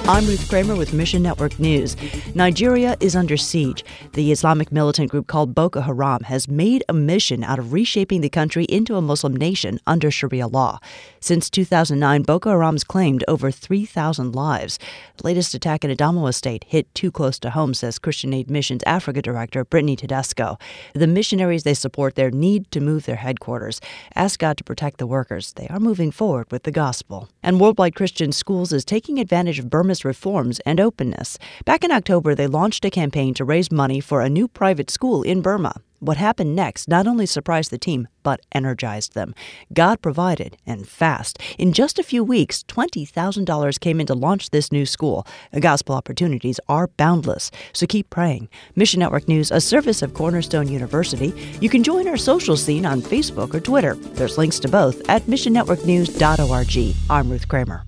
I'm Ruth Kramer with Mission Network News. Nigeria is under siege. The Islamic militant group called Boko Haram has made a mission out of reshaping the country into a Muslim nation under Sharia law. Since 2009, Boko Haram's claimed over 3,000 lives. The latest attack in Adamawa State hit too close to home, says Christian Aid Mission's Africa Director Brittany Tedesco. The missionaries they support there need to move their headquarters. Ask God to protect the workers. They are moving forward with the gospel. And Worldwide Christian Schools is taking advantage of Burma's reforms and openness. Back in October, they launched a campaign to raise money for a new private school in Burma. What happened next not only surprised the team, but energized them. God provided, and fast. In just a few weeks, $20,000 came in to launch this new school. The gospel opportunities are boundless, so keep praying. Mission Network News, a service of Cornerstone University. You can join our social scene on Facebook or Twitter. There's links to both at missionnetworknews.org. I'm Ruth Kramer.